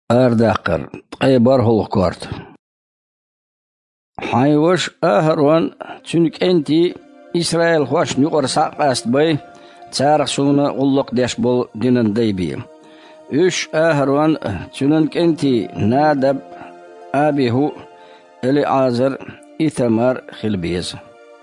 أرداقر قيبر هولكورت حيوش أهروان تنك أنتي إسرائيل خوش نقر ساقاست بي تارخ سونا غلق ديش بول دينن ديبي إش أهروان تنك أنتي نادب أبيه إلي عازر إثمار خلبيز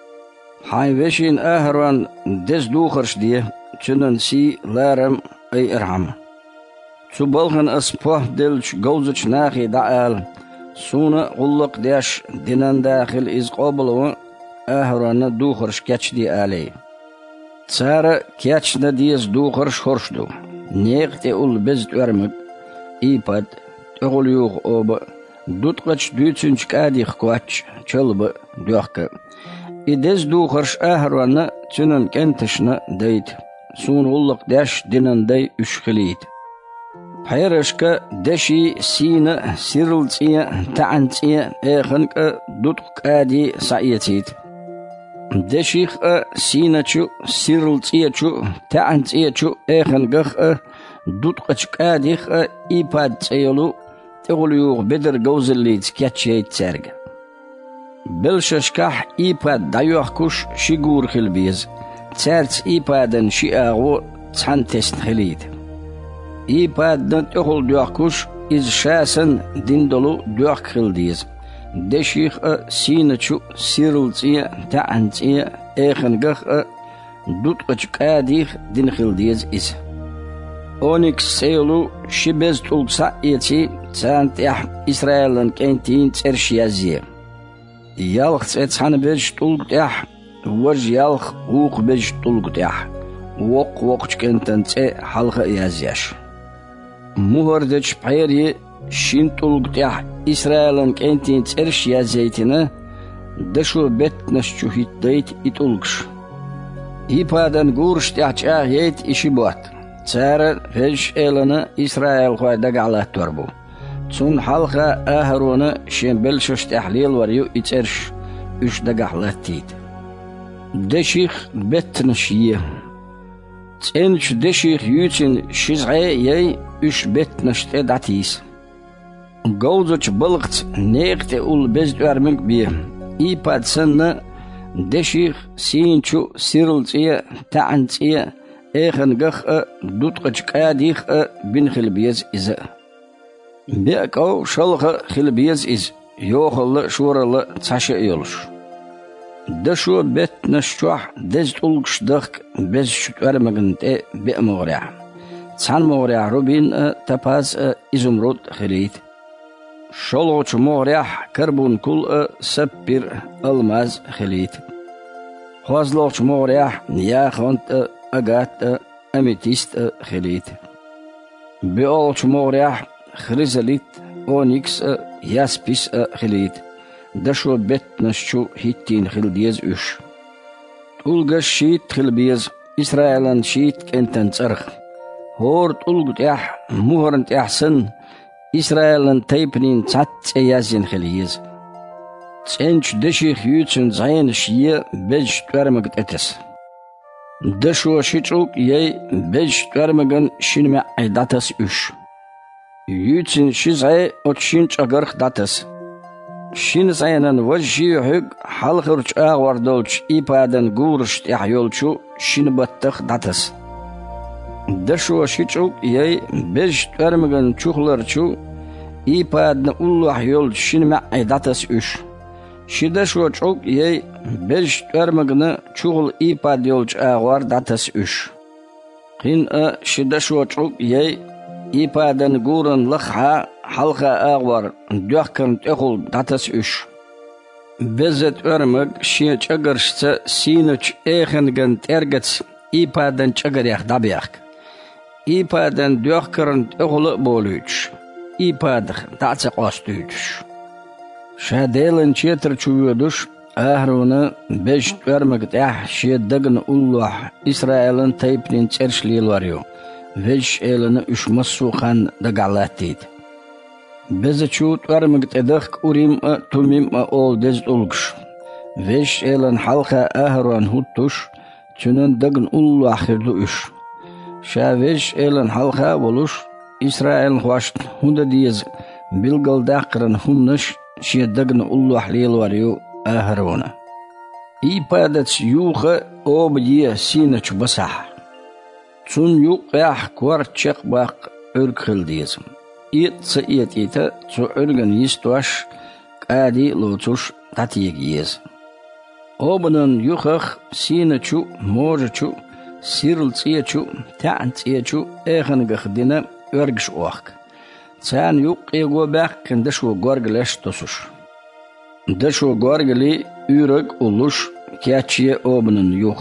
حيوشين أهروان دز دوخرش دي تنن سي لارم أي إرحم سبالغن أسبوه دلش جوزش ناخي دعال سونا غلق ديش دينان داخل إز قابلو أهران دوخرش كاتش دي آلي تسارة كاتش ديز دوخرش خرشدو نيغتي أول بزد ورمك إيباد تغل يوغ أوبا دوتقش دوتسنش كاديخ كواتش چلب دوخك إدز دوخرش أهران تنن كنتشنا ديت سون غلق ديش دينان دي اشخليت حيرشك دشي سينا سيرلتيا تعنتيا اخنك دوتك ادي سعيتيت دشيخ سينا چو سيرلتيا چو تعنتيا چو اخنك دوتك اديخ ايباد تيلو تغليوغ بدر جوزليت كاتشيت تسرق بلششكح ايباد دايوخكوش شيغور خلبيز تسارت ايبادن شياغو تسانتست خليت إيباد نتأخل دوخكوش إز شاسن ديندلو دوخ خلديز دشيخ سينچو سيرلتيا تعنتيا إخنغخ دوتقش قاديخ دين خلديز إز أونيكس سيلو شبز تلقصا إيتي تسانتيح إسرائيلن كنتين ترشيازيه يالخ تسان بيج تلقتيح ورج يالخ ووق بيج تلقتيح ووق وقش كنتن تسي حلق إيازياش مهردش بحيري شين تلقتيح إسرائيلن كنتين ترش يا زيتنا دشو بيت نشو هيت يتلقش إيبادن قورش تحجاه هيت إشيبوات تسارة فيش إيلنا إسرائيل خواه دقع توربو تون حلقة أهرونا شين بلشش تحليل وريو يترش إش دقع لاتيت دشيخ بيت نشيه تنش دشيخ يوتين شزعي يي إش بيت نشت داتيس جوزش بلغت نيغت أول بزد ورمك بيه إيباد سنة دشيخ سينشو سيرلتيا تعنتيا إيخنغخ دوتقش قاديخ بن خلبيز إزا بيأكو شلخ خلبيز إز يوخل شورل تساشا يولش دشو بيت نشوح دز تلقش دخك بز شتوار مغنطي بأموريع تسان موريع روبين تباز إزمرود خليت شلوش موريع كربون كل سبير الماز خليت خوازلوش موريع نياخونت أغات أميتيست خليت بيولش موريع خريزليت أونيكس ياسبيس خليت دشو بيت نشو هيتين خلديز اش تولغش شيت خلبيز إسرائيلان شيت كنتن ترخ هور تولغ تيح مهرن تيحسن إسرائيلان تيبنين تات ايازين خليز تسنش دشيخ يوتسن زين شيه بج تورمغت اتس دشو شيتوك يي بج تورمغن شينمع داتس اش يوتسن شيزعي اوتشين چاغرخ داتس شين زينن وجي حق حلقرش اغور دولش إيبادن قورش تحيولشو شين بطخ داتس دشو شيچو يي بيج ترمغن چوخلرچو إيبادن أولو حيول شين معي داتس اش شيدشو چوك يي بيج ترمغن چوخل إيباد يولش اغور داتس اش قين شيدشو چوك يي إيبادن قورن لخها حلقة أغور دوخكن تأخل داتس اش بزت ورمج شي چگرشت سينوچ ايخنگن ترگتس إيبادن چگريخ دابيخ إيبادن دوخكرن تأخل بولوچ إيبادخ داتس قاستوچ شاديلن چيتر چويدوش أهرونا بيج ورمج تأح شي دگن أولوح إسرائيلن تيبنين ترش ليلواريو ويش إيلن اش مسوخان دقالاتيد بزچو تورمغت ادخ أوريم توميم أول دز أولغش ويش إيلن حلقة أهران هوتوش تنن دقن أولو آخردو إش شا ويش إيلن حلقة ولوش İsrail hoş hunda diyiz bilgal daqran humnaş şiddagn ullah lil variyu ahrona. İpadat yuha obdiye sinaç basah. Çun yuqah kvarçaq baq örkül diyiz. İtsa ita çu örgün yistoş qadi lotuş tatiyeg yiz. Obunun yuqaq sinaçu morçu sirl tsiyeçu ta'an tsiyeçu eğengah dina örgüş oaq. Sen yuq ego baqın daşu gorgleş tosuş. Daşu gorgli üreg uluş kiaçiye obunun yuq.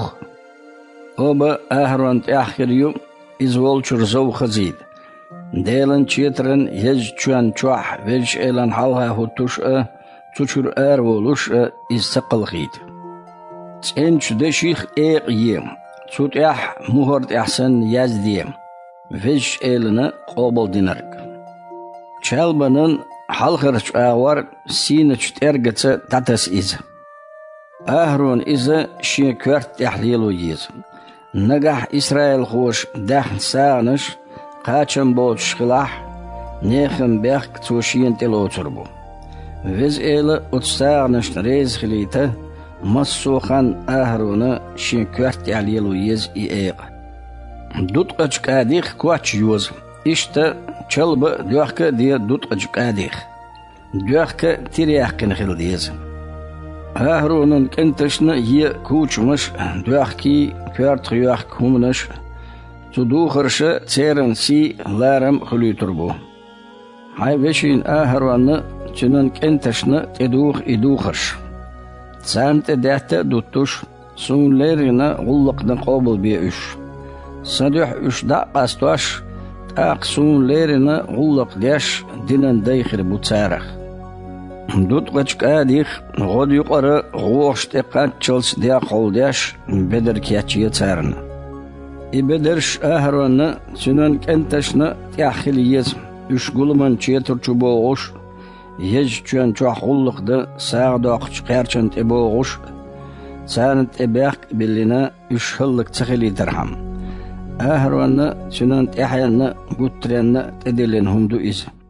Oba ahran ahiriyu izvolçur zav khazid. Delan çetren yej çuan çuah vej elan halha hutuş tuçur oluş istaqal khid. Çenç deşih eqyem. Çutah muhort ahsan yazdiyem. Vej elana qobal dinarg. Çalbanın halqırç ağvar sinaç tergetse tatas iz. Ahrun iza şi kvart tahlilu yiz. Nagah İsrail hoş dahn sağnış qaçan bolç xilah nexim beq tuşin teloturbu. Vez ele utsağnış rez xilita massuxan ahruna şi kvart tahlilu yiz eq. Dutqaç qadix quaç yoz. İşte çalba duyaqqa diye dutqaç qadix. Duyaqqa tiriyaqin xil diyiz. Ahrunun kentaşna ye kuçmuş duyaqki kvart yaq kumnaş tudu xırşı çeren si laram xuluturbu. Hay veşin ahrunun çünün kentaşna teduq iduqırş. Sante dehte dutuş sunlerine ulluqdan qabul bir üş. Saduh üş da qastoş aq sunlerine ulluq deş dinen dayxir bu çaraq. Dutqaç qadix god yuqarı qoşte qatçıls diya qoldaş beder kiyaçıya çarını. İbederş ahronu sünen kentaşna tiyaxiliyez üç gulman çeturçu boğuş yej çön çoğulluqda sağdaq çıqarçın teboğuş sanat ebaq bilina üç hıllık çıxili dirham. Ahronu sünen tiyaxyanna gutrenna tedilin hundu iz.